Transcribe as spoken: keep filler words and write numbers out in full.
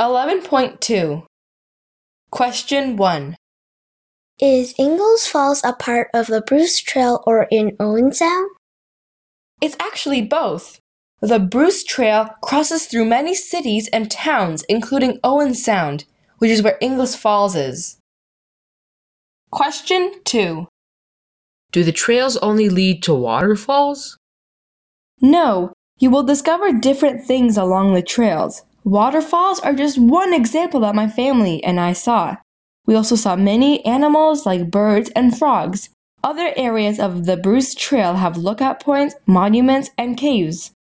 eleven point two. Question one. Is Ingalls Falls a part of the Bruce Trail or in Owen Sound? It's actually both. The Bruce Trail crosses through many cities and towns, including Owen Sound, which is where Ingalls Falls is. Question two. Do the trails only lead to waterfalls? No, you will discover different things along the trails. Waterfalls are just one example that my family and I saw. We also saw many animals like birds and frogs. Other areas of the Bruce Trail have lookout points, monuments, and caves.